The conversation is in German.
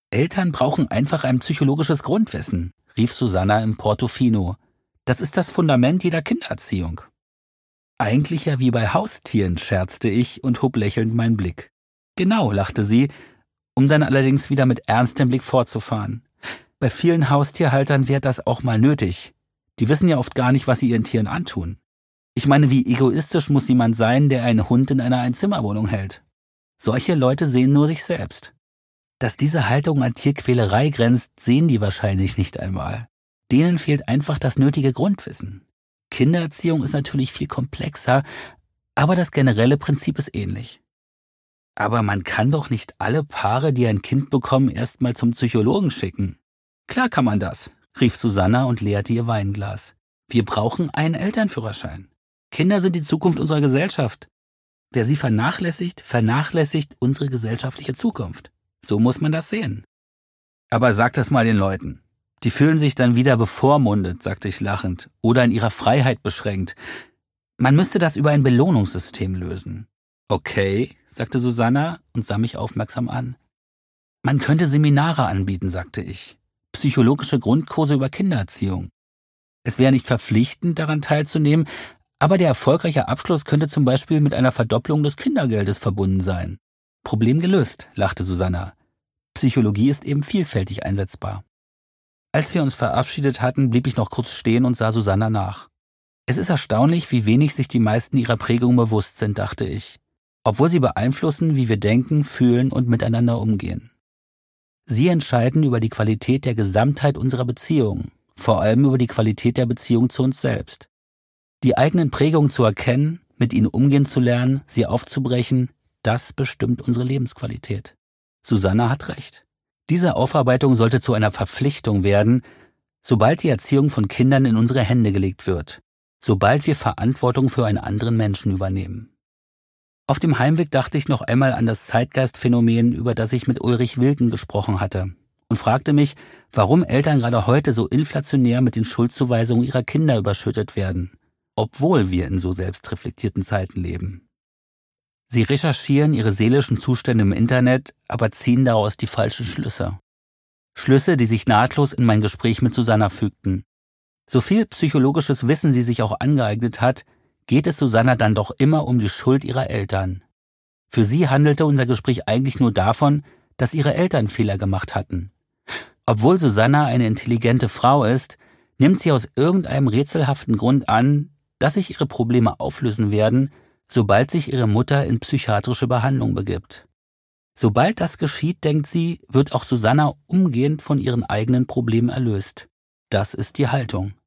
Eltern brauchen einfach ein psychologisches Grundwissen, rief Susanna im Portofino. Das ist das Fundament jeder Kindererziehung. Eigentlich ja wie bei Haustieren, scherzte ich und hob lächelnd meinen Blick. Genau, lachte sie, um dann allerdings wieder mit ernstem Blick fortzufahren. Bei vielen Haustierhaltern wäre das auch mal nötig. Die wissen ja oft gar nicht, was sie ihren Tieren antun. Ich meine, wie egoistisch muss jemand sein, der einen Hund in einer Einzimmerwohnung hält? Solche Leute sehen nur sich selbst. Dass diese Haltung an Tierquälerei grenzt, sehen die wahrscheinlich nicht einmal. Denen fehlt einfach das nötige Grundwissen. Kindererziehung ist natürlich viel komplexer, aber das generelle Prinzip ist ähnlich. Aber man kann doch nicht alle Paare, die ein Kind bekommen, erstmal zum Psychologen schicken. Klar kann man das, rief Susanna und leerte ihr Weinglas. Wir brauchen einen Elternführerschein. Kinder sind die Zukunft unserer Gesellschaft. Wer sie vernachlässigt, vernachlässigt unsere gesellschaftliche Zukunft. So muss man das sehen. Aber sag das mal den Leuten. Die fühlen sich dann wieder bevormundet, sagte ich lachend, oder in ihrer Freiheit beschränkt. Man müsste das über ein Belohnungssystem lösen. Okay, sagte Susanna und sah mich aufmerksam an. Man könnte Seminare anbieten, sagte ich. Psychologische Grundkurse über Kindererziehung. Es wäre nicht verpflichtend, daran teilzunehmen, aber der erfolgreiche Abschluss könnte zum Beispiel mit einer Verdopplung des Kindergeldes verbunden sein. Problem gelöst, lachte Susanna. Psychologie ist eben vielfältig einsetzbar. Als wir uns verabschiedet hatten, blieb ich noch kurz stehen und sah Susanna nach. Es ist erstaunlich, wie wenig sich die meisten ihrer Prägung bewusst sind, dachte ich, obwohl sie beeinflussen, wie wir denken, fühlen und miteinander umgehen. Sie entscheiden über die Qualität der Gesamtheit unserer Beziehungen, vor allem über die Qualität der Beziehung zu uns selbst. Die eigenen Prägungen zu erkennen, mit ihnen umgehen zu lernen, sie aufzubrechen, das bestimmt unsere Lebensqualität. Susanna hat recht. Diese Aufarbeitung sollte zu einer Verpflichtung werden, sobald die Erziehung von Kindern in unsere Hände gelegt wird, sobald wir Verantwortung für einen anderen Menschen übernehmen. Auf dem Heimweg dachte ich noch einmal an das Zeitgeistphänomen, über das ich mit Ulrich Wilken gesprochen hatte, und fragte mich, warum Eltern gerade heute so inflationär mit den Schuldzuweisungen ihrer Kinder überschüttet werden, obwohl wir in so selbstreflektierten Zeiten leben. Sie recherchieren ihre seelischen Zustände im Internet, aber ziehen daraus die falschen Schlüsse. Schlüsse, die sich nahtlos in mein Gespräch mit Susanna fügten. So viel psychologisches Wissen sie sich auch angeeignet hat, geht es Susanna dann doch immer um die Schuld ihrer Eltern. Für sie handelte unser Gespräch eigentlich nur davon, dass ihre Eltern Fehler gemacht hatten. Obwohl Susanna eine intelligente Frau ist, nimmt sie aus irgendeinem rätselhaften Grund an, dass sich ihre Probleme auflösen werden, sobald sich ihre Mutter in psychiatrische Behandlung begibt. Sobald das geschieht, denkt sie, wird auch Susanna umgehend von ihren eigenen Problemen erlöst. Das ist die Haltung.